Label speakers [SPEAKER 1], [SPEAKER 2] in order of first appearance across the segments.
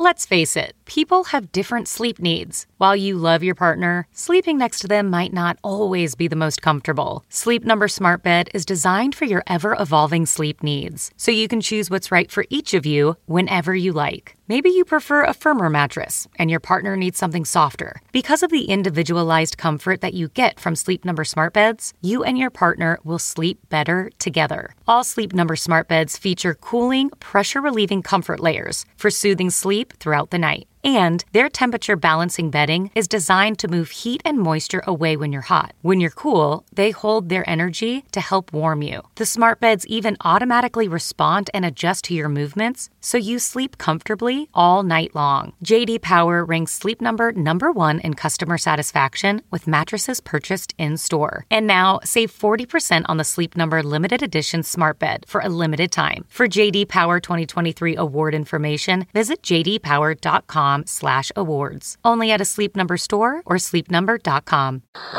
[SPEAKER 1] Let's face it, people have different sleep needs. While you love your partner, sleeping next to them might not always be the most comfortable. Sleep Number Smart Bed is designed for your ever-evolving sleep needs, so you can choose what's right for each of you whenever you like. Maybe you prefer a firmer mattress and your partner needs something softer. Because of the individualized comfort that you get from Sleep Number Smart Beds, you and your partner will sleep better together. All Sleep Number Smart Beds feature cooling, pressure-relieving comfort layers for soothing sleep throughout the night. And their temperature balancing bedding is designed to move heat and moisture away when you're hot. When you're cool, they hold their energy to help warm you. The smart beds even automatically respond and adjust to your movements, so you sleep comfortably all night long. J.D. Power ranks Sleep Number #1 in customer satisfaction with mattresses purchased in-store. And now, save 40% on the Sleep Number limited edition smart bed for a limited time. For J.D. Power 2023 award information, visit jdpower.com/awards. Only at a Sleep Number store or sleepnumber.com.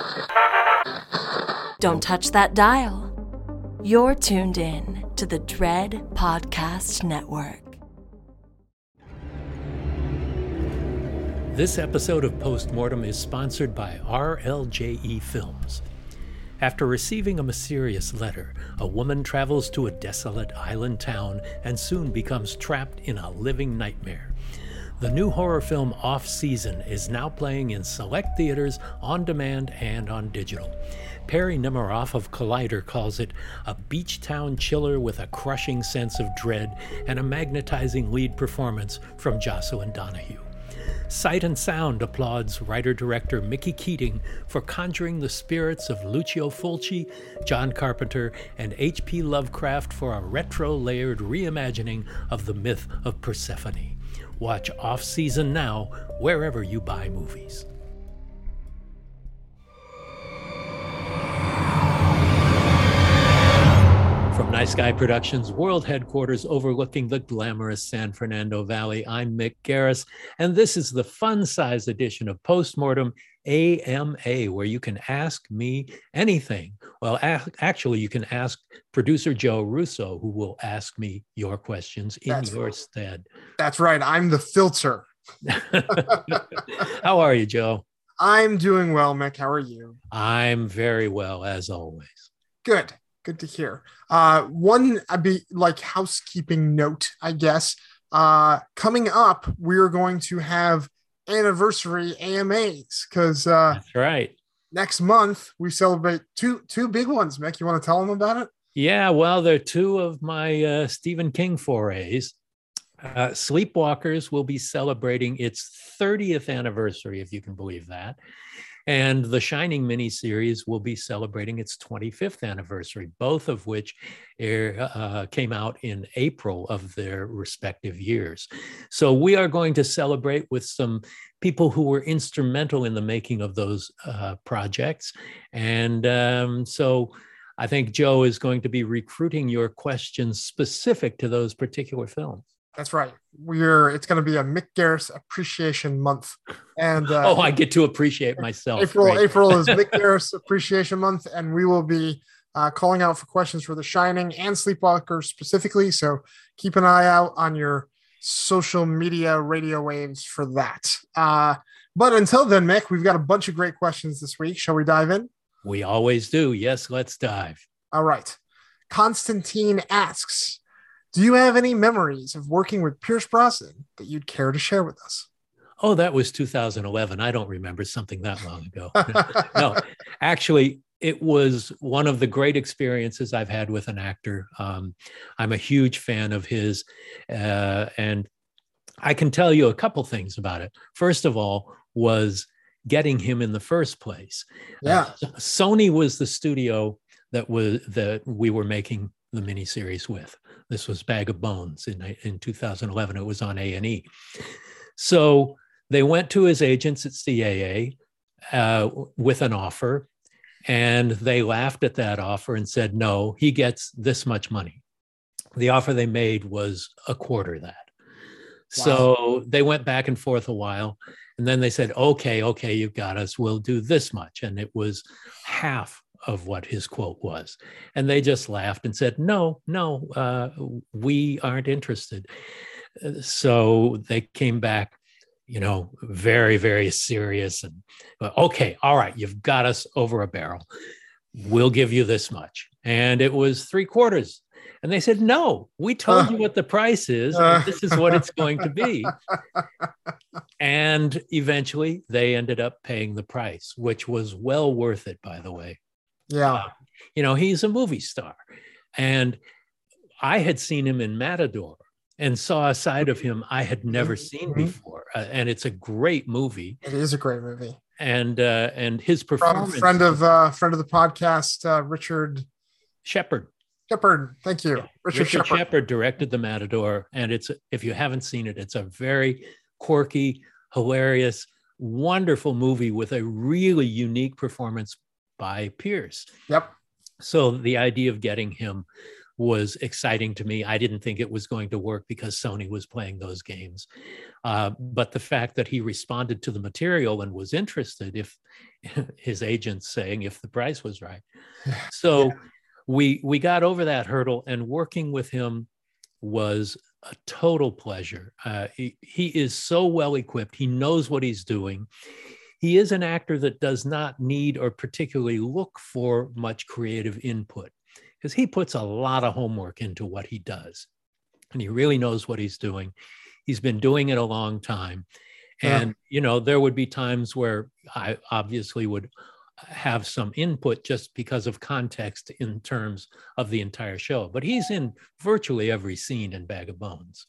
[SPEAKER 2] Don't touch that dial. You're tuned in to the Dread Podcast Network.
[SPEAKER 3] This episode of Postmortem is sponsored by RLJE Films. After receiving a mysterious letter, a woman travels to a desolate island town and soon becomes trapped in a living nightmare. The new horror film Off Season is now playing in select theaters, on demand, and on digital. Perry Nemiroff of Collider calls it a beach town chiller with a crushing sense of dread and a magnetizing lead performance from Jocelyn Donahue. Sight and Sound applauds writer-director Mickey Keating for conjuring the spirits of Lucio Fulci, John Carpenter, and H.P. Lovecraft for a retro-layered reimagining of the myth of Persephone. Watch Off Season now, wherever you buy movies. From Nice Guy Productions World Headquarters overlooking the glamorous San Fernando Valley, I'm Mick Garris, and this is the fun-size edition of Postmortem AMA, where you can ask me anything. Well, actually, you can ask producer Joe Russo, who will ask me your questions in your stead.
[SPEAKER 4] That's right. I'm the filter.
[SPEAKER 3] How are you, Joe?
[SPEAKER 4] I'm doing well, Mick. How are you?
[SPEAKER 3] I'm very well, as always.
[SPEAKER 4] Good. Good to hear. One housekeeping note, I guess. Coming up, we're going to have anniversary AMAs because
[SPEAKER 3] that's right.
[SPEAKER 4] Next month we celebrate two big ones. Mick, you want to tell them about it?
[SPEAKER 3] Yeah, well, they're two of my Stephen King forays. Sleepwalkers will be celebrating its 30th anniversary, if you can believe that. And The Shining miniseries will be celebrating its 25th anniversary, both of which came out in April of their respective years. So we are going to celebrate with some people who were instrumental in the making of those projects. And so I think Joe is going to be recruiting your questions specific to those particular films.
[SPEAKER 4] That's right. It's going to be a Mick Garris Appreciation Month, and
[SPEAKER 3] I get to appreciate myself.
[SPEAKER 4] April is Mick Garris Appreciation Month, and we will be calling out for questions for The Shining and Sleepwalkers specifically. So keep an eye out on your social media radio waves for that. But until then, Mick, we've got a bunch of great questions this week. Shall we dive in?
[SPEAKER 3] We always do. Yes, let's dive.
[SPEAKER 4] All right. Constantine asks, do you have any memories of working with Pierce Brosnan that you'd care to share with us?
[SPEAKER 3] Oh, that was 2011. I don't remember something that long ago. No, actually, it was one of the great experiences I've had with an actor. I'm a huge fan of his, and I can tell you a couple things about it. First of all, was getting him in the first place.
[SPEAKER 4] Yeah,
[SPEAKER 3] Sony was the studio that we were making the miniseries with. This was Bag of Bones in 2011. It was on A&E. So they went to his agents at CAA with an offer, and they laughed at that offer and said, no, he gets this much money. The offer they made was a quarter that. Wow. So they went back and forth a while, and then they said, okay, you've got us. We'll do this much. And it was half of what his quote was. And they just laughed and said, no, we aren't interested. So they came back, very, very serious and, okay, all right, you've got us over a barrel. We'll give you this much. And it was 3/4. And they said, no, we told you what the price is. And this is what it's going to be. And eventually they ended up paying the price, which was well worth it, by the way.
[SPEAKER 4] Yeah.
[SPEAKER 3] He's a movie star. And I had seen him in Matador and saw a side of him I had never seen before. And it's a great movie.
[SPEAKER 4] It is a great movie.
[SPEAKER 3] And his performance.
[SPEAKER 4] Friend of the podcast, Richard
[SPEAKER 3] Shepard.
[SPEAKER 4] Thank you.
[SPEAKER 3] Yeah. Richard Shepard directed The Matador. And if you haven't seen it, it's a very quirky, hilarious, wonderful movie with a really unique performance by Pierce.
[SPEAKER 4] Yep.
[SPEAKER 3] So the idea of getting him was exciting to me. I didn't think it was going to work because Sony was playing those games. But the fact that he responded to the material and was interested, if his agent's saying if the price was right. So we got over that hurdle, and working with him was a total pleasure. He is so well equipped. He knows what he's doing. He is an actor that does not need or particularly look for much creative input, because he puts a lot of homework into what he does, and he really knows what he's doing. He's been doing it a long time. And, there would be times where I obviously would have some input just because of context in terms of the entire show, but he's in virtually every scene in Bag of Bones.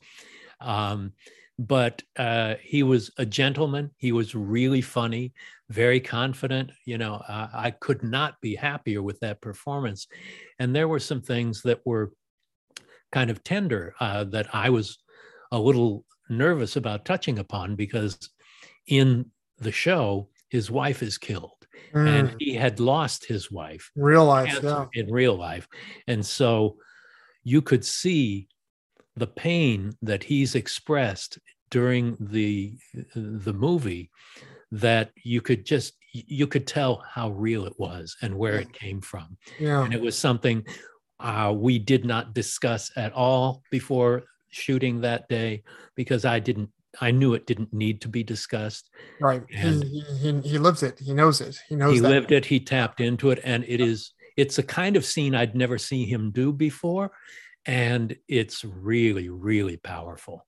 [SPEAKER 3] But he was a gentleman. He was really funny, very confident. I could not be happier with that performance. And there were some things that were kind of tender that I was a little nervous about touching upon, because in the show, his wife is killed. And he had lost his wife in real life. And so you could see the pain that he's expressed during the movie, that you could tell how real it was and where it came from. And it was something we did not discuss at all before shooting that day, because I knew it didn't need to be discussed.
[SPEAKER 4] Right. He lives it. He knows it. He
[SPEAKER 3] lived it. He tapped into it. And it's a kind of scene I'd never seen him do before. And it's really, really powerful.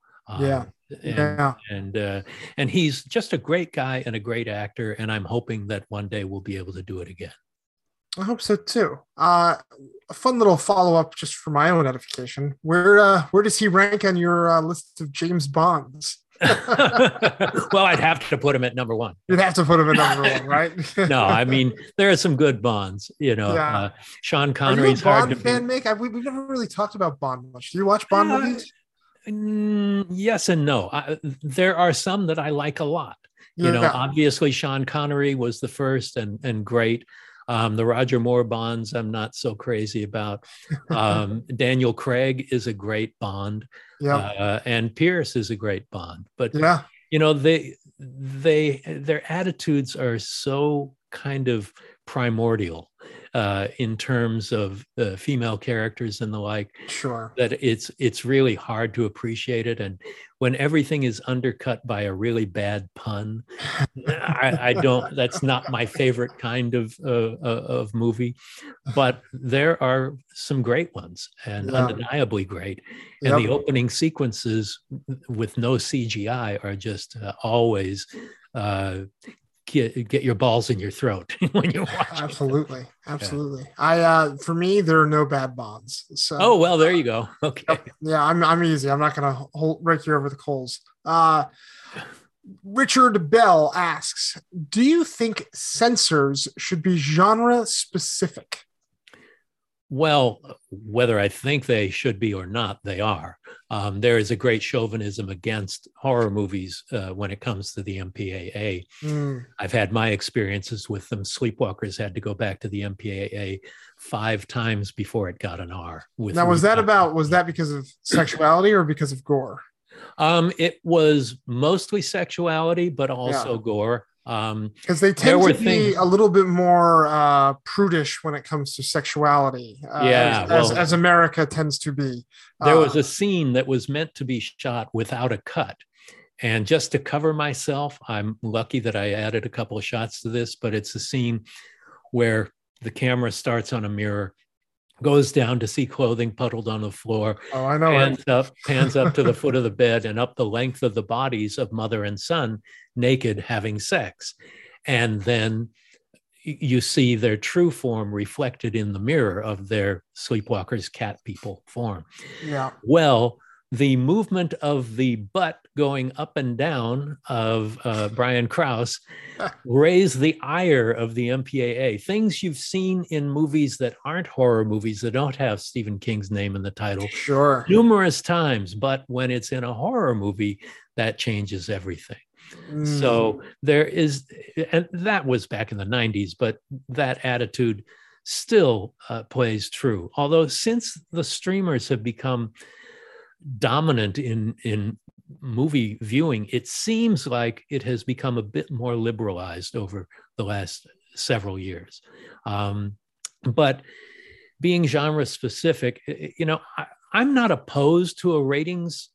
[SPEAKER 3] And he's just a great guy and a great actor. And I'm hoping that one day we'll be able to do it again.
[SPEAKER 4] I hope so too. A fun little follow-up just for my own edification. Where does he rank on your list of James Bonds?
[SPEAKER 3] Well, I'd have to put him at number one.
[SPEAKER 4] You'd have to put him at number one, right?
[SPEAKER 3] No, I mean, there are some good Bonds. Sean Connery's
[SPEAKER 4] hard to fan, Mick? We've never really talked about Bond much. Do you watch Bond movies?
[SPEAKER 3] Yes and no. There are some that I like a lot. Obviously Sean Connery was the first and great. The Roger Moore Bonds, I'm not so crazy about. Daniel Craig is a great Bond. And Pierce is a great Bond. But, their attitudes are so kind of primordial in terms of female characters and the like.
[SPEAKER 4] Sure.
[SPEAKER 3] That it's really hard to appreciate it. And when everything is undercut by a really bad pun, I don't. That's not my favorite kind of movie. But there are some great ones, and undeniably great. And the opening sequences with no CGI are just always. Get your balls in your throat when you watch.
[SPEAKER 4] Absolutely. For me, there are no bad Bonds. So
[SPEAKER 3] well, there you go. Okay.
[SPEAKER 4] Yeah, I'm easy. I'm not gonna rake you over the coals. Richard Bell asks, do you think censors should be genre specific?
[SPEAKER 3] Well, whether I think they should be or not, they are. There is a great chauvinism against horror movies when it comes to the MPAA. I've had my experiences with them. Sleepwalkers had to go back to the MPAA 5 times before it got an R. Was that because of sexuality or because of gore? It was mostly sexuality, but also gore.
[SPEAKER 4] Because they tend to be a little bit more prudish when it comes to sexuality, as America tends to be.
[SPEAKER 3] There was a scene that was meant to be shot without a cut. And just to cover myself, I'm lucky that I added a couple of shots to this, but it's a scene where the camera starts on a mirror, goes down to see clothing puddled on the floor.
[SPEAKER 4] Oh, I know.
[SPEAKER 3] Pans up to the foot of the bed and up the length of the bodies of mother and son, naked, having sex. And then you see their true form reflected in the mirror of their Sleepwalkers cat people form.
[SPEAKER 4] Yeah.
[SPEAKER 3] Well, the movement of the butt going up and down of Brian Krause raised the ire of the MPAA. Things you've seen in movies that aren't horror movies, that don't have Stephen King's name in the title,
[SPEAKER 4] sure,
[SPEAKER 3] numerous times. But when it's in a horror movie, that changes everything. So there is, and that was back in the 90s, but that attitude still plays true. Although since the streamers have become dominant in movie viewing, it seems like it has become a bit more liberalized over the last several years. But being genre specific, I'm not opposed to a ratings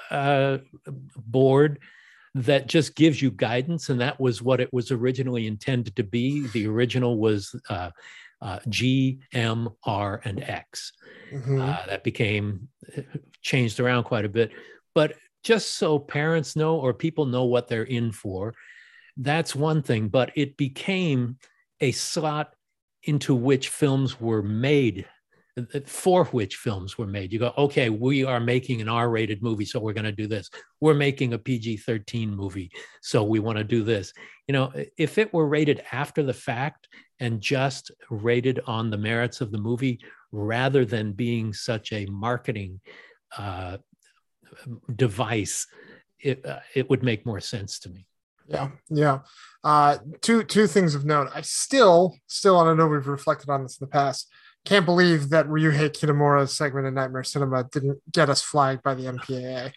[SPEAKER 3] board that just gives you guidance, and that was what it was originally intended to be. The original was G, M, R, and X. That became changed around quite a bit, but just so parents know or people know what they're in for, that's one thing. But it became a slot into which films were made, for which films were made. You go, okay, we are making an R-rated movie, so we're going to do this. We're making a PG-13 movie, so we want to do this. If it were rated after the fact and just rated on the merits of the movie, rather than being such a marketing device, it would make more sense to me.
[SPEAKER 4] Yeah. Two things of note. I still, and I know we've reflected on this in the past, can't believe that Ryuhei Kitamura's segment in Nightmare Cinema didn't get us flagged by the MPAA.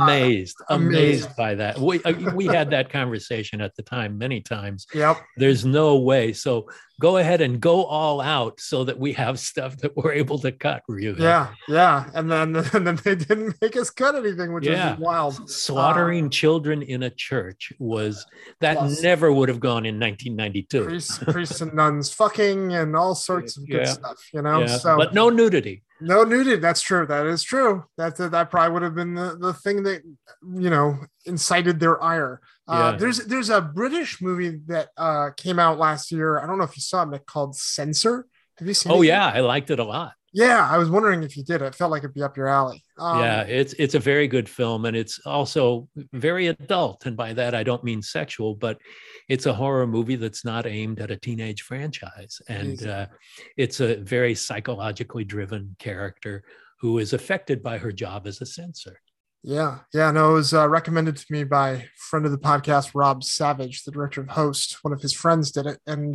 [SPEAKER 4] Amazed by that.
[SPEAKER 3] We had that conversation at the time many times.
[SPEAKER 4] Yep.
[SPEAKER 3] There's no way. So go ahead and go all out so that we have stuff that we're able to cut, Ryuhei.
[SPEAKER 4] Yeah. And then they didn't make us cut anything, which is wild.
[SPEAKER 3] Slaughtering children in a church never would have gone in 1992.
[SPEAKER 4] Priests and nuns fucking and all sorts of good stuff. So,
[SPEAKER 3] but no nudity.
[SPEAKER 4] No nudity. That's true. That is true. That probably would have been the thing that incited their ire. There's a British movie that came out last year. I don't know if you saw it, Mick, called Censor. Have you seen it?
[SPEAKER 3] Oh yeah, I liked it a lot.
[SPEAKER 4] Yeah, I was wondering if you did. It felt like it'd be up your alley.
[SPEAKER 3] It's a very good film, and it's also very adult. And by that, I don't mean sexual, but it's a horror movie that's not aimed at a teenage franchise. And it's a very psychologically driven character who is affected by her job as a censor.
[SPEAKER 4] Yeah. No, it was recommended to me by a friend of the podcast, Rob Savage, the director of Host. One of his friends did it. And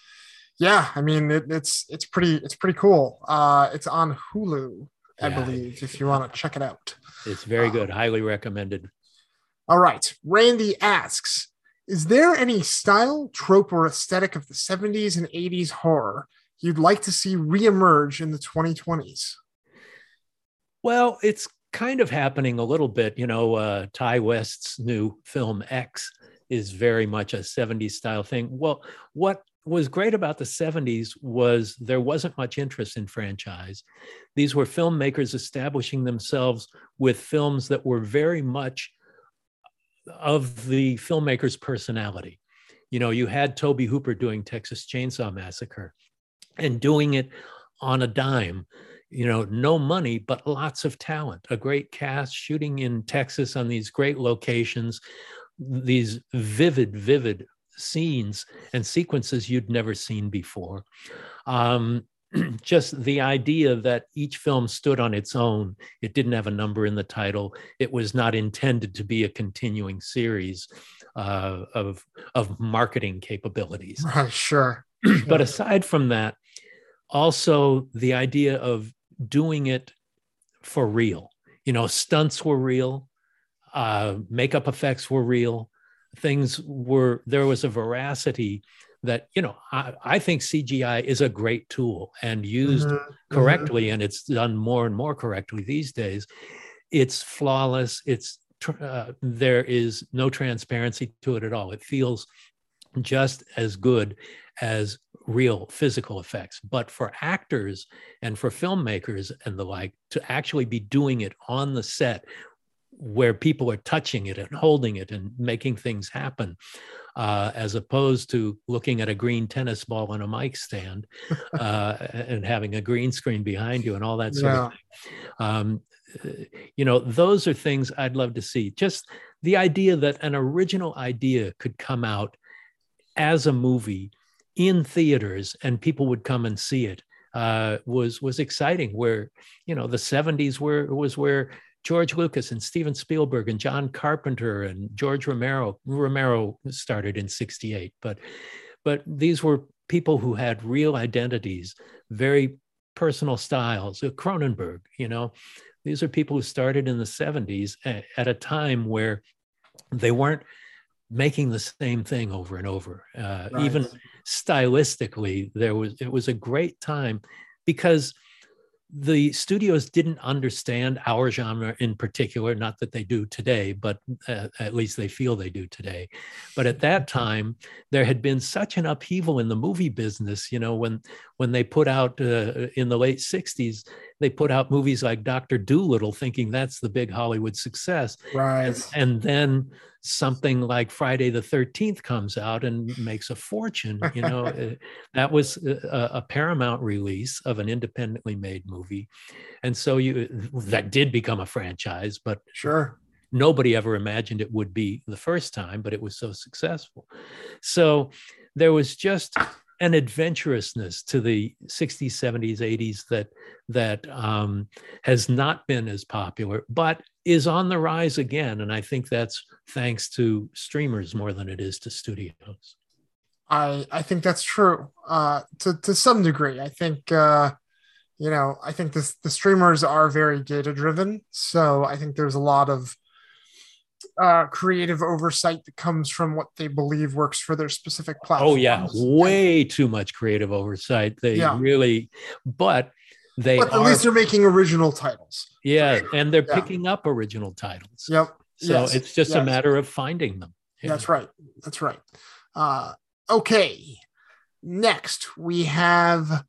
[SPEAKER 4] I mean, it's pretty cool. It's on Hulu, I believe, if you want to check it out.
[SPEAKER 3] It's very good. Highly recommended.
[SPEAKER 4] All right. Randy asks, is there any style, trope, or aesthetic of the 70s and 80s horror you'd like to see reemerge in the 2020s?
[SPEAKER 3] Well, it's kind of happening a little bit. Ty West's new film X is very much a 70s style thing. Well, what was great about the 70s was there wasn't much interest in franchise. These were filmmakers establishing themselves with films that were very much of the filmmaker's personality. You had Tobe Hooper doing Texas Chainsaw Massacre and doing it on a dime. No money, but lots of talent, a great cast, shooting in Texas on these great locations, these vivid scenes and sequences you'd never seen before. Just the idea that each film stood on its own. It didn't have a number in the title. It was not intended to be a continuing series of marketing capabilities.
[SPEAKER 4] Right, sure.
[SPEAKER 3] But aside from that, also the idea of doing it for real. Stunts were real, makeup effects were real, there was a veracity that, I think CGI is a great tool and used correctly, and it's done more and more correctly these days. It's flawless. There is no transparency to it at all. It feels just as good as real physical effects. But for actors and for filmmakers and the like, to actually be doing it on the set where people are touching it and holding it and making things happen, as opposed to looking at a green tennis ball on a mic stand and having a green screen behind you and all that sort of thing. Those are things I'd love to see. Just the idea that an original idea could come out as a movie in theaters and people would come and see it was exciting. Where, the 70s was where George Lucas and Steven Spielberg and John Carpenter and George Romero started in 1968. But these were people who had real identities, very personal styles. Cronenberg, these are people who started in the 70s at a time where they weren't making the same thing over and over. Right. Even stylistically, it was a great time because the studios didn't understand our genre in particular, not that they do today, but at least they feel they do today. But at that time, there had been such an upheaval in the movie business, when they put out in the late 60s, they put out movies like Dr. Dolittle thinking that's the big Hollywood success.
[SPEAKER 4] Right.
[SPEAKER 3] And then something like Friday the 13th comes out and makes a fortune. That was a Paramount release of an independently made movie. And so that did become a franchise, but
[SPEAKER 4] sure,
[SPEAKER 3] nobody ever imagined it would be the first time, but it was so successful. So there was just an adventurousness to the 60s, 70s, 80s that has not been as popular, but is on the rise again. And I think that's thanks to streamers more than it is to studios.
[SPEAKER 4] I think that's true to some degree. I think, I think the streamers are very data driven. So I think there's a lot of creative oversight that comes from what they believe works for their specific platform.
[SPEAKER 3] Oh yeah, way too much creative oversight. But at least they're making original titles. Yeah, sure. And they're picking up original titles.
[SPEAKER 4] Yep.
[SPEAKER 3] So it's just a matter of finding them.
[SPEAKER 4] Yeah. That's right. Okay. Next, we have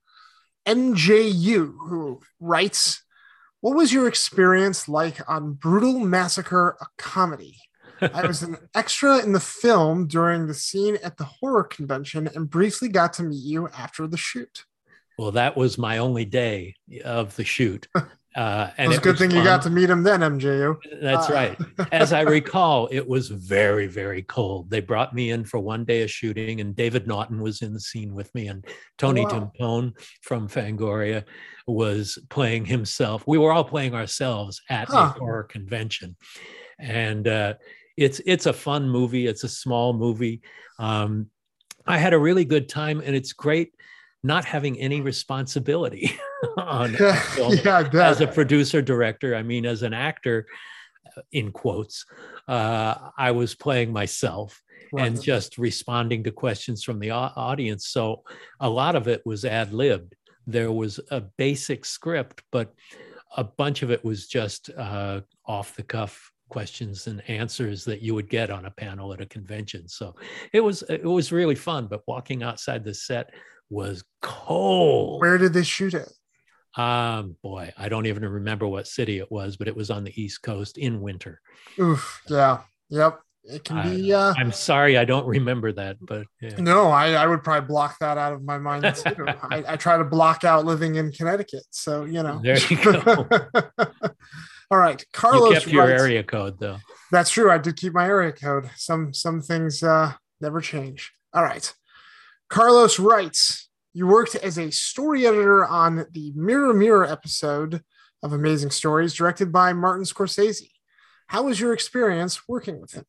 [SPEAKER 4] MJU, who writes, "What was your experience like on Brutal Massacre, a comedy? I was an extra in the film during the scene at the horror convention and briefly got to meet you after the shoot."
[SPEAKER 3] Well, that was my only day of the shoot.
[SPEAKER 4] And it was a good thing you got to meet him then, MJU.
[SPEAKER 3] That's right. As I recall, it was very, very cold. They brought me in for one day of shooting, and David Naughton was in the scene with me, and Tony Timpone from Fangoria was playing himself. We were all playing ourselves at a horror convention. And it's a fun movie. It's a small movie. I had a really good time, and it's great not having any responsibility on film as a producer director. I mean, as an actor, in quotes, I was playing myself and just responding to questions from the audience. So a lot of it was ad-libbed. There was a basic script, but a bunch of it was just off the cuff questions and answers that you would get on a panel at a convention. So it was really fun, but walking outside the set was cold.
[SPEAKER 4] Where did they shoot it?
[SPEAKER 3] Boy, I don't even remember what city it was, but it was on the East Coast in winter.
[SPEAKER 4] Oof. Yeah. Yep. It can be.
[SPEAKER 3] I'm sorry, I don't remember that, but yeah.
[SPEAKER 4] No, I would probably block that out of my mind too. I try to block out living in Connecticut, so
[SPEAKER 3] There you go.
[SPEAKER 4] All right, Carlos.
[SPEAKER 3] You kept your area code, though.
[SPEAKER 4] That's true. I did keep my area code. Some things never change. All right. Carlos writes, "You worked as a story editor on the Mirror Mirror episode of Amazing Stories, directed by Martin Scorsese. How was your experience working with him?"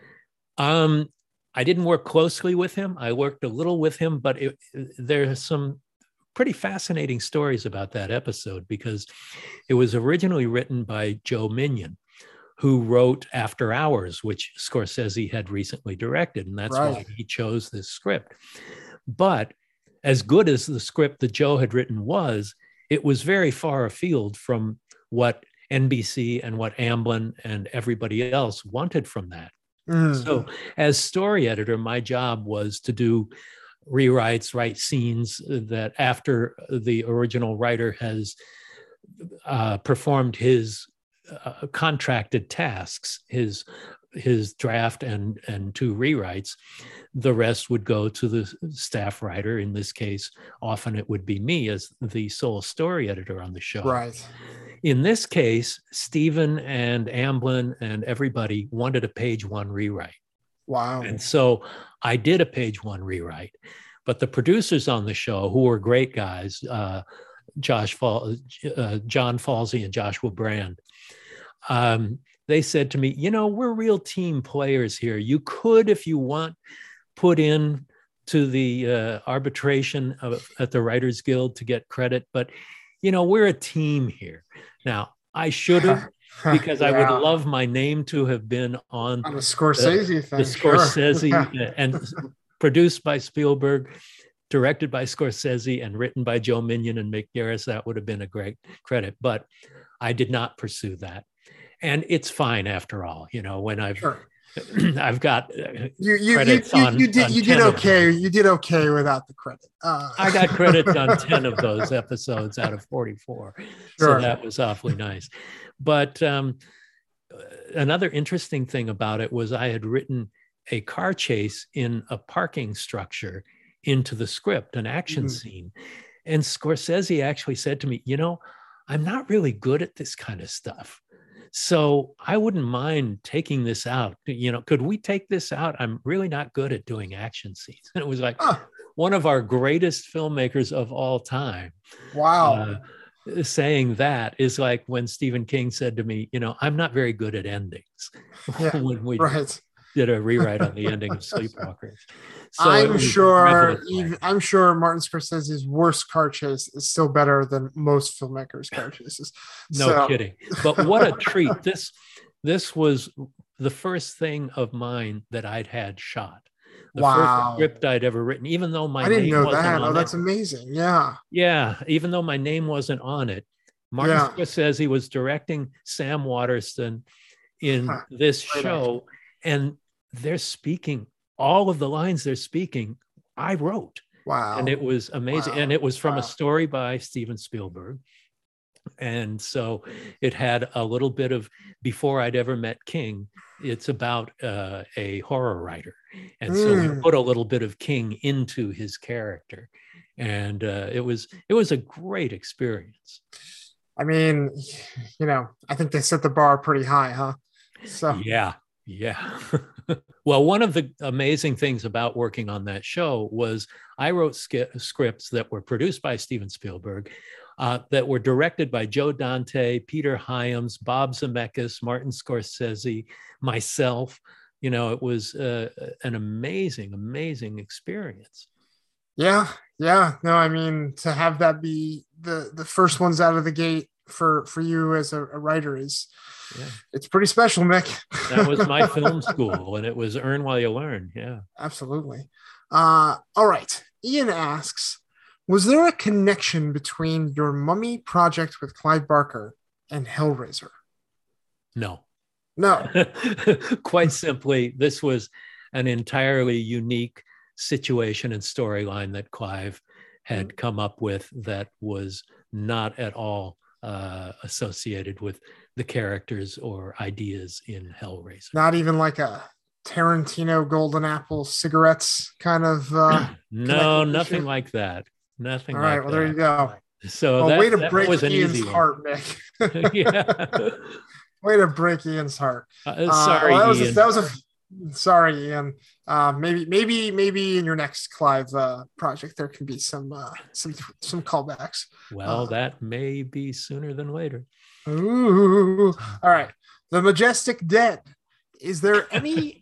[SPEAKER 3] I didn't work closely with him. I worked a little with him, but there are some pretty fascinating stories about that episode because it was originally written by Joe Minion, who wrote After Hours, which Scorsese had recently directed. And that's why he chose this script. But as good as the script that Joe had written was, it was very far afield from what NBC and what Amblin and everybody else wanted from that. So as story editor, my job was to do rewrites, write scenes that after the original writer has performed his contracted tasks, his draft and 2 rewrites, the rest would go to the staff writer. In this case, often it would be me as the sole story editor on the show.
[SPEAKER 4] Right.
[SPEAKER 3] In this case, Stephen and Amblin and everybody wanted a page 1 rewrite.
[SPEAKER 4] Wow.
[SPEAKER 3] And so I did a page 1 rewrite, but the producers on the show, who were great guys, John Falsey and Joshua Brand, they said to me, we're real team players here. You could, if you want, put in to the arbitration at the Writers Guild to get credit, but, we're a team here. Now, I should have, because I would love my name to have been on
[SPEAKER 4] the Scorsese thing.
[SPEAKER 3] The Scorsese and produced by Spielberg, directed by Scorsese, and written by Joe Minion and Mick Garris. That would have been a great credit, but I did not pursue that. And it's fine after all, when I've got credits on. You did
[SPEAKER 4] okay. You did okay without the credit.
[SPEAKER 3] I got credits on 10 of those episodes out of 44. So that was awfully nice. But another interesting thing about it was I had written a car chase in a parking structure into the script, an action scene. And Scorsese actually said to me, I'm not really good at this kind of stuff. So I wouldn't mind taking this out. Could we take this out? I'm really not good at doing action scenes. And it was like one of our greatest filmmakers of all time.
[SPEAKER 4] Wow.
[SPEAKER 3] Saying that is like when Stephen King said to me, I'm not very good at endings. When we did a rewrite on the ending of Sleepwalkers. So
[SPEAKER 4] I'm sure Martin Scorsese's worst car chase is still better than most filmmakers' car chases.
[SPEAKER 3] No kidding. But what a treat. This was the first thing of mine that I'd had shot. The first script I'd ever written, even though my name wasn't on it. Oh,
[SPEAKER 4] that's amazing. Yeah.
[SPEAKER 3] Yeah. Even though my name wasn't on it. Martin Scorsese was directing Sam Waterston in this show, and they're speaking all of the lines they're speaking, I wrote.
[SPEAKER 4] Wow.
[SPEAKER 3] And it was amazing. And it was from a story by Steven Spielberg. And so it had a little bit of, before I'd ever met King, it's about a horror writer. And so we put a little bit of King into his character. And it was a great experience.
[SPEAKER 4] I mean, I think they set the bar pretty high, huh? So
[SPEAKER 3] yeah. Well, one of the amazing things about working on that show was I wrote scripts that were produced by Steven Spielberg, that were directed by Joe Dante, Peter Hyams, Bob Zemeckis, Martin Scorsese, myself. It was an amazing experience.
[SPEAKER 4] Yeah. No, I mean, to have that be the first ones out of the gate for you as a writer it's pretty special, Mick.
[SPEAKER 3] That was my film school, and it was earn while you learn. Yeah,
[SPEAKER 4] absolutely. All right. Ian asks, was there a connection between your Mummy project with Clive Barker and Hellraiser?
[SPEAKER 3] No.
[SPEAKER 4] Quite
[SPEAKER 3] simply, this was an entirely unique situation and storyline that Clive had come up with that was not at all associated with the characters or ideas in Hellraiser.
[SPEAKER 4] Not even like a Tarantino Golden Apple cigarettes kind of
[SPEAKER 3] no, nothing like that. Nothing. All right,
[SPEAKER 4] well, there you go.
[SPEAKER 3] So
[SPEAKER 4] way to break Ian's heart, Mick.
[SPEAKER 3] Yeah.
[SPEAKER 4] Way to break Ian's heart.
[SPEAKER 3] Sorry, Ian.
[SPEAKER 4] Sorry, Ian. Maybe in your next Clive project there can be some callbacks.
[SPEAKER 3] Well, that may be sooner than later.
[SPEAKER 4] Ooh. All right. The Majestic Dead. Is there any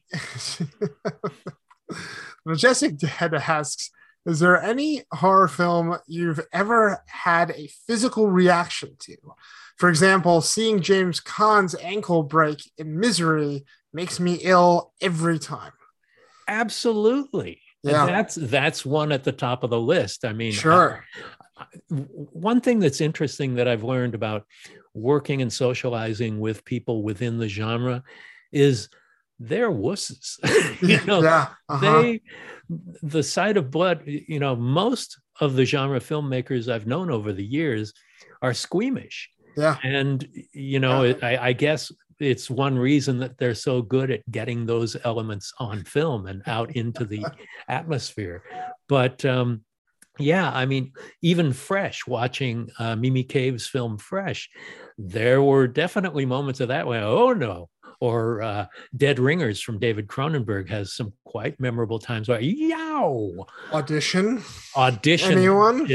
[SPEAKER 4] Majestic Dead asks, is there any horror film you've ever had a physical reaction to? For example, seeing James Caan's ankle break in Misery makes me ill every time.
[SPEAKER 3] Absolutely.
[SPEAKER 4] Yeah.
[SPEAKER 3] And that's one at the top of the list. I mean,
[SPEAKER 4] Sure.
[SPEAKER 3] One thing that's interesting that I've learned about working and socializing with people within the genre is they're wusses.
[SPEAKER 4] Yeah.
[SPEAKER 3] The Sight of Blood, most of the genre filmmakers I've known over the years are squeamish.
[SPEAKER 4] Yeah.
[SPEAKER 3] And, I guess it's one reason that they're so good at getting those elements on film and out into the atmosphere. But yeah, I mean, even Fresh, watching Mimi Cave's film Fresh, there were definitely moments of that way. Oh no. Or Dead Ringers from David Cronenberg has some quite memorable times where yow.
[SPEAKER 4] Audition.
[SPEAKER 3] Anyone?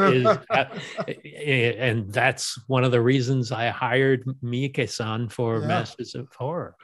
[SPEAKER 3] And that's one of the reasons I hired Miike-san for Masters of Horror.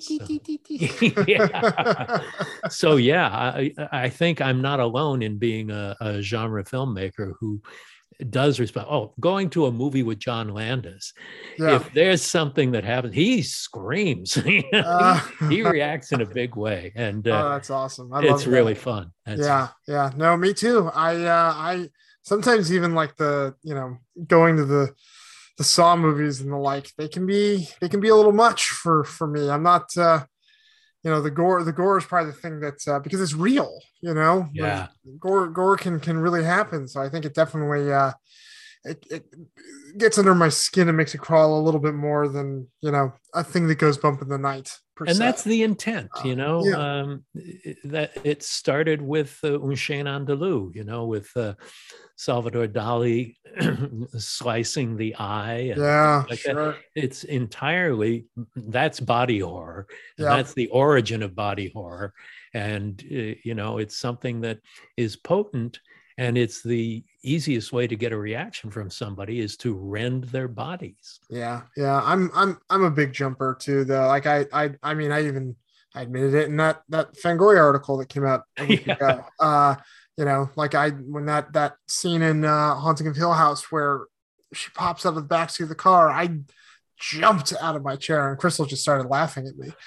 [SPEAKER 3] So yeah, I think I'm not alone in being a genre filmmaker who does respond. Oh, going to a movie with John Landis, if there's something that happens, he screams. He reacts in a big way, and
[SPEAKER 4] that's awesome.
[SPEAKER 3] It's really fun.
[SPEAKER 4] Yeah. No, me too. I sometimes even like going to the Saw movies and the like. They can be a little much for me. I'm not. The gore is probably the thing that's because it's real,
[SPEAKER 3] Yeah.
[SPEAKER 4] Gore can really happen. So I think it definitely it gets under my skin and makes it crawl a little bit more than, a thing that goes bump in the night.
[SPEAKER 3] And that's the intent, that it started with Un Chien Andalou, with Salvador Dali slicing the eye. And
[SPEAKER 4] sure.
[SPEAKER 3] It's entirely, that's body horror. And that's the origin of body horror. And, it's something that is potent, and it's the easiest way to get a reaction from somebody is to rend their bodies.
[SPEAKER 4] Yeah. I'm a big jumper too, though. Like I admitted it in that Fangoria article that came out a week ago. When that scene in Haunting of Hill House where she pops out of the backseat of the car, I jumped out of my chair and Crystal just started laughing at me.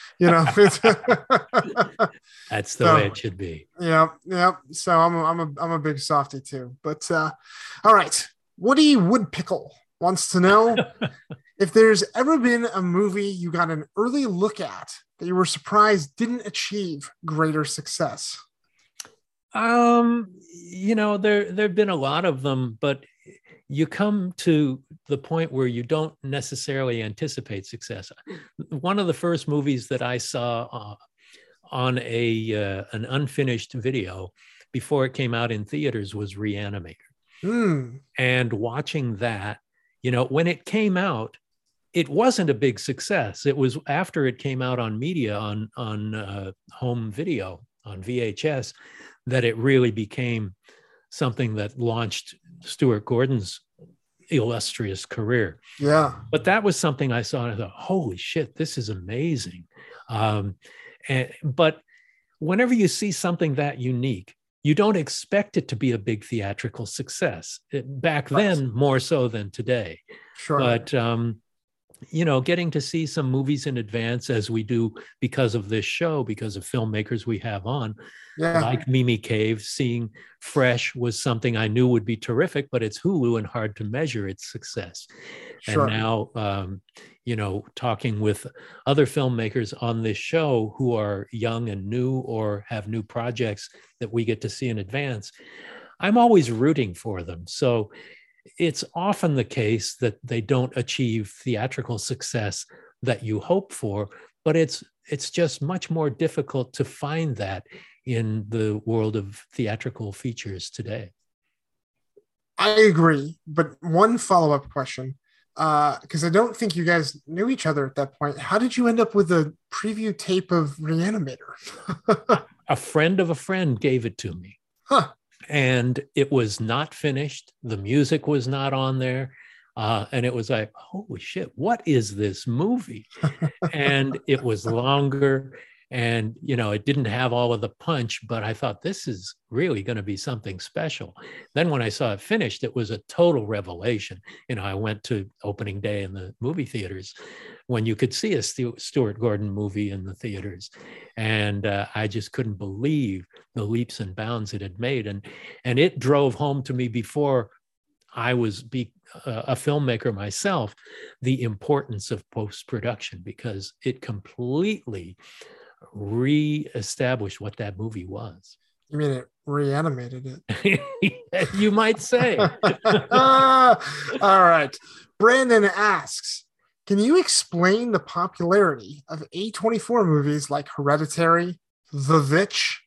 [SPEAKER 3] That's the way it should be.
[SPEAKER 4] Yeah. So I'm a big softie too. But all right, Woody Woodpickle wants to know if there's ever been a movie you got an early look at that you were surprised didn't achieve greater success.
[SPEAKER 3] There've been a lot of them, but you come to the point where you don't necessarily anticipate success. One of the first movies that I saw on an unfinished video before it came out in theaters was Reanimator. And watching that, when it came out, it wasn't a big success. It was after it came out on media, on home video, on VHS, that it really became something that launched Stuart Gordon's illustrious career.
[SPEAKER 4] Yeah.
[SPEAKER 3] But that was something I saw and I thought, holy shit, this is amazing. But whenever you see something that unique, you don't expect it to be a big theatrical success. Back then, more so than today.
[SPEAKER 4] Sure.
[SPEAKER 3] But, getting to see some movies in advance, as we do because of this show, because of filmmakers we have on, like Mimi Cave, seeing Fresh was something I knew would be terrific, but it's Hulu and hard to measure its success. Sure. And now, talking with other filmmakers on this show who are young and new or have new projects that we get to see in advance, I'm always rooting for them. So it's often the case that they don't achieve theatrical success that you hope for, but it's just much more difficult to find that in the world of theatrical features today.
[SPEAKER 4] I agree, but one follow-up question, because I don't think you guys knew each other at that point. How did you end up with a preview tape of Reanimator?
[SPEAKER 3] A friend of a friend gave it to me.
[SPEAKER 4] Huh.
[SPEAKER 3] And it was not finished. The music was not on there. And it was like, holy shit, what is this movie? And it was longer. And, it didn't have all of the punch, but I thought this is really going to be something special. Then when I saw it finished, it was a total revelation. I went to opening day in the movie theaters when you could see a Stuart Gordon movie in the theaters. And I just couldn't believe the leaps and bounds it had made. And it drove home to me before I was a filmmaker myself, the importance of post-production, because it completely re-established what that movie was.
[SPEAKER 4] You mean it reanimated it?
[SPEAKER 3] You might say.
[SPEAKER 4] All right. Brandon asks, can you explain the popularity of A24 movies like Hereditary, The Witch,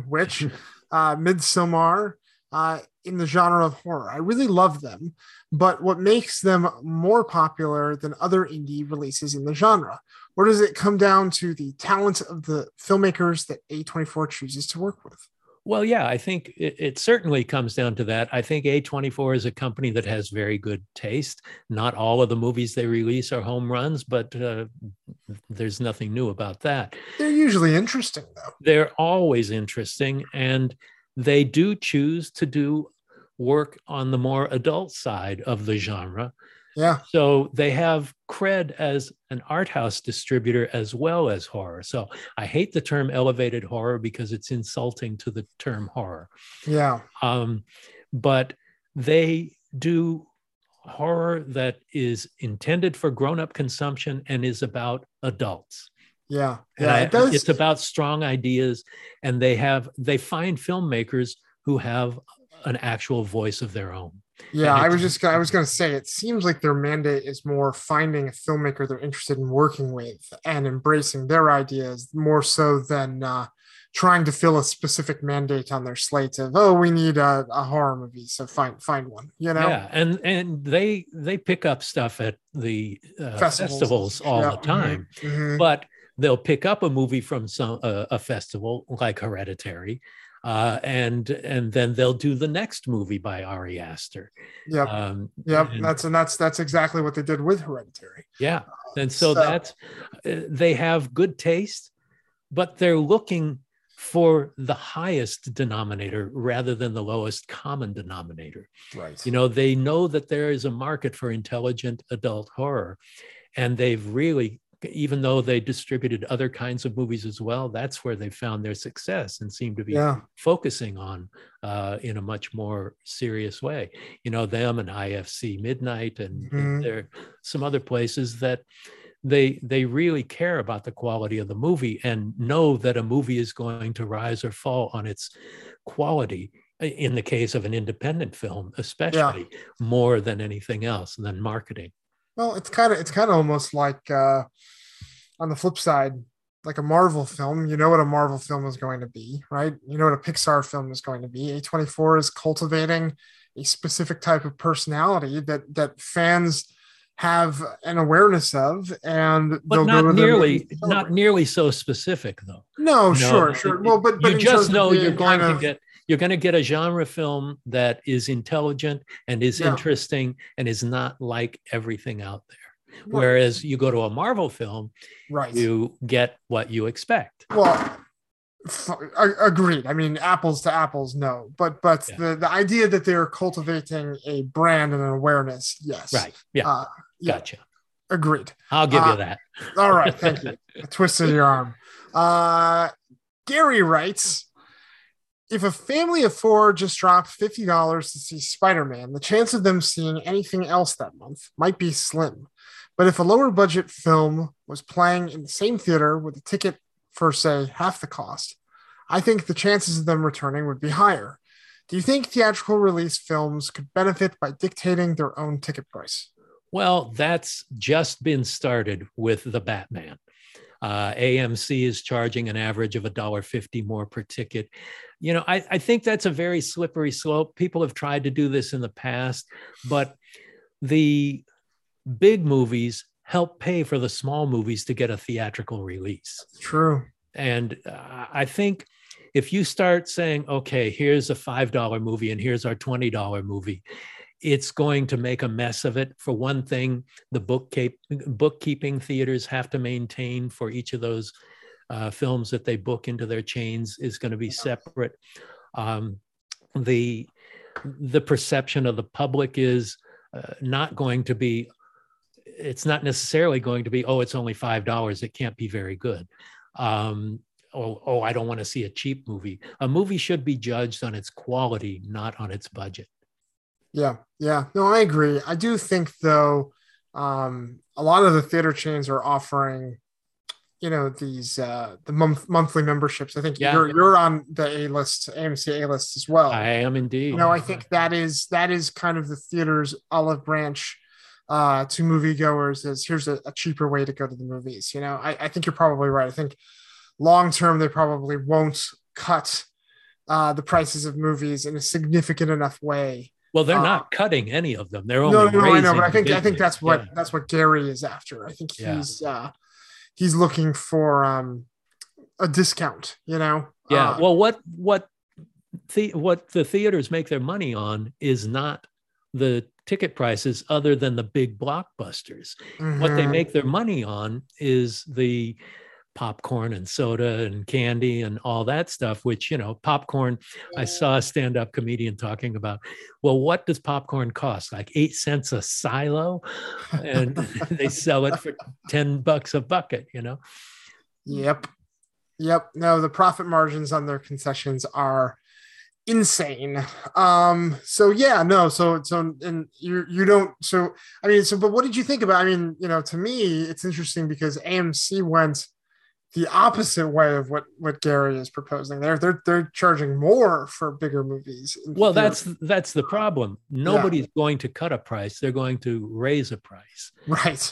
[SPEAKER 4] Midsommar, in the genre of horror? I really love them, but what makes them more popular than other indie releases in the genre? Or does it come down to the talent of the filmmakers that A24 chooses to work with?
[SPEAKER 3] Well, yeah, I think it certainly comes down to that. I think A24 is a company that has very good taste. Not all of the movies they release are home runs, but there's nothing new about that.
[SPEAKER 4] They're usually interesting, though.
[SPEAKER 3] They're always interesting, and they do choose to do work on the more adult side of the genre.
[SPEAKER 4] Yeah.
[SPEAKER 3] So they have cred as an art house distributor as well as horror. So I hate the term elevated horror because it's insulting to the term horror.
[SPEAKER 4] Yeah.
[SPEAKER 3] But they do horror that is intended for grown-up consumption and is about adults.
[SPEAKER 4] Yeah.
[SPEAKER 3] Yeah,
[SPEAKER 4] it does.
[SPEAKER 3] It's about strong ideas, and they find filmmakers who have an actual voice of their own.
[SPEAKER 4] Yeah, I was going to say, it seems like their mandate is more finding a filmmaker they're interested in working with and embracing their ideas more so than trying to fill a specific mandate on their slate of, we need a horror movie, so find one,
[SPEAKER 3] Yeah, and they pick up stuff at the festivals all the time,
[SPEAKER 4] Mm-hmm.
[SPEAKER 3] but they'll pick up a movie from a festival like Hereditary. And then they'll do the next movie by Ari Aster.
[SPEAKER 4] Yep. That's exactly what they did with Hereditary.
[SPEAKER 3] Yeah. And so that's, they have good taste, but they're looking for the highest denominator rather than the lowest common denominator.
[SPEAKER 4] Right.
[SPEAKER 3] They know that there is a market for intelligent adult horror, and they've really, even though they distributed other kinds of movies as well, that's where they found their success and seem to be focusing on in a much more serious way. Them and IFC Midnight, and there are some other places that they really care about the quality of the movie and know that a movie is going to rise or fall on its quality. In the case of an independent film, especially more than anything else, than marketing.
[SPEAKER 4] Well, it's kind of almost like on the flip side, like a Marvel film. You know what a Marvel film is going to be, right? You know what a Pixar film is going to be. A24 is cultivating a specific type of personality that fans have an awareness of, and
[SPEAKER 3] but not nearly so specific, though.
[SPEAKER 4] No, sure. Well, but
[SPEAKER 3] you just know you're going to get a genre film that is intelligent and is interesting and is not like everything out there. Right. Whereas you go to a Marvel film, you get what you expect.
[SPEAKER 4] Well, agreed. I mean, apples to apples, no. But the idea that they're cultivating a brand and an awareness, yes.
[SPEAKER 3] Right. Yeah. Gotcha.
[SPEAKER 4] Agreed.
[SPEAKER 3] I'll give you that.
[SPEAKER 4] All right. Thank you. I twisted your arm. Gary writes, if a family of four just dropped $50 to see Spider-Man, the chance of them seeing anything else that month might be slim. But if a lower budget film was playing in the same theater with a ticket for, say, half the cost, I think the chances of them returning would be higher. Do you think theatrical release films could benefit by dictating their own ticket price?
[SPEAKER 3] Well, that's just been started with The Batman. AMC is charging an average of $1.50 more per ticket. I think that's a very slippery slope. People have tried to do this in the past, but the big movies help pay for the small movies to get a theatrical release.
[SPEAKER 4] True.
[SPEAKER 3] And I think if you start saying, okay, here's a $5 movie and here's our $20 movie, it's going to make a mess of it. For one thing, the bookkeeping theaters have to maintain for each of those films that they book into their chains is going to be separate. The perception of the public is not going to be, it's not necessarily going to be, oh, it's only $5. It can't be very good. Oh, I don't want to see a cheap movie. A movie should be judged on its quality, not on its budget.
[SPEAKER 4] Yeah. No, I agree. I do think, though, a lot of the theater chains are offering, these the monthly memberships. I think you're on the A-list, AMC A-list as well.
[SPEAKER 3] I am indeed.
[SPEAKER 4] I think that is kind of the theater's olive branch to moviegoers, is here's a cheaper way to go to the movies. I think you're probably right. I think long term they probably won't cut the prices of movies in a significant enough way.
[SPEAKER 3] Well, they're not cutting any of them. They're only raising. I know, but
[SPEAKER 4] I think that's what Gary is after. I think he's looking for a discount. Well,
[SPEAKER 3] what the theaters make their money on is not the ticket prices, other than the big blockbusters. Mm-hmm. What they make their money on is the popcorn and soda and candy and all that stuff, which, popcorn, I saw a stand-up comedian talking about, well, what does popcorn cost? Like 8 cents a silo? And they sell it for $10 a bucket,
[SPEAKER 4] Yep. No, the profit margins on their concessions are insane. And but what did you think about, to me, it's interesting because AMC went the opposite way of what Gary is proposing. They're charging more for bigger movies.
[SPEAKER 3] Well, that's the problem. Nobody's going to cut a price. They're going to raise a price.
[SPEAKER 4] Right.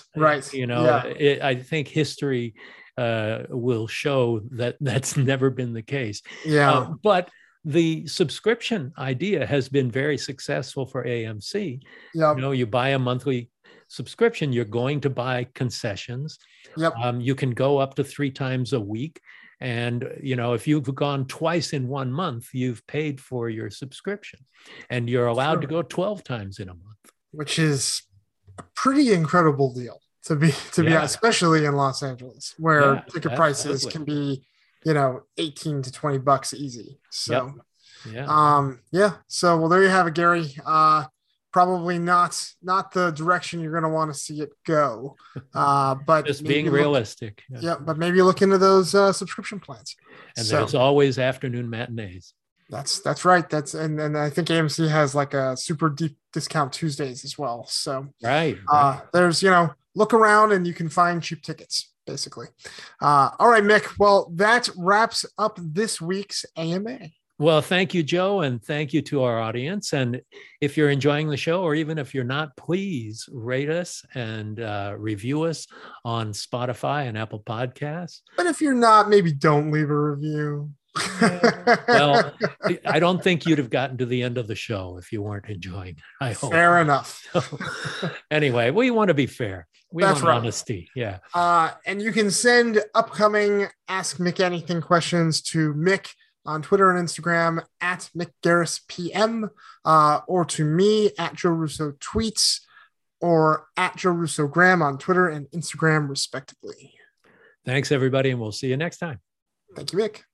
[SPEAKER 3] I think history will show that that's never been the case.
[SPEAKER 4] Yeah.
[SPEAKER 3] But the subscription idea has been very successful for AMC.
[SPEAKER 4] Yep.
[SPEAKER 3] You buy a monthly subscription, you're going to buy concessions.
[SPEAKER 4] Yep.
[SPEAKER 3] You can go up to 3 times a week. And, if you've gone twice in 1 month, you've paid for your subscription, and you're allowed to go 12 times in a month.
[SPEAKER 4] Which is a pretty incredible deal to be especially in Los Angeles, where ticket prices can be, $18 to $20 easy. So, So, well, there you have it, Gary. Probably not the direction you're going to want to see it go, but
[SPEAKER 3] just being realistic.
[SPEAKER 4] But maybe look into those subscription plans.
[SPEAKER 3] And there's always afternoon matinees.
[SPEAKER 4] That's right. And I think AMC has like a super deep discount Tuesdays as well. So
[SPEAKER 3] right.
[SPEAKER 4] There's look around and you can find cheap tickets, basically. All right, Mick. Well, that wraps up this week's AMA.
[SPEAKER 3] Well, thank you, Joe, and thank you to our audience. And if you're enjoying the show, or even if you're not, please rate us and review us on Spotify and Apple Podcasts.
[SPEAKER 4] But if you're not, maybe don't leave a review.
[SPEAKER 3] Well, I don't think you'd have gotten to the end of the show if you weren't enjoying it, I hope.
[SPEAKER 4] Fair enough.
[SPEAKER 3] Anyway, we want to be fair.
[SPEAKER 4] That's right.
[SPEAKER 3] Honesty. Yeah.
[SPEAKER 4] And you can send upcoming Ask Mick Anything questions to Mick on Twitter and Instagram at MickGarrisPM, or to me at Joe Russo Tweets, or at Joe Russo Graham on Twitter and Instagram, respectively.
[SPEAKER 3] Thanks, everybody, and we'll see you next time.
[SPEAKER 4] Thank you, Mick.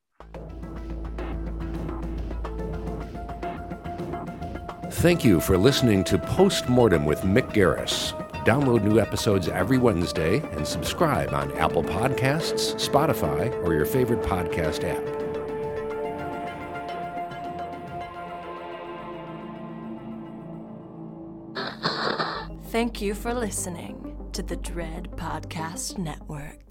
[SPEAKER 5] Thank you for listening to Postmortem with Mick Garris. Download new episodes every Wednesday and subscribe on Apple Podcasts, Spotify, or your favorite podcast app.
[SPEAKER 2] Thank you for listening to the Dread Podcast Network.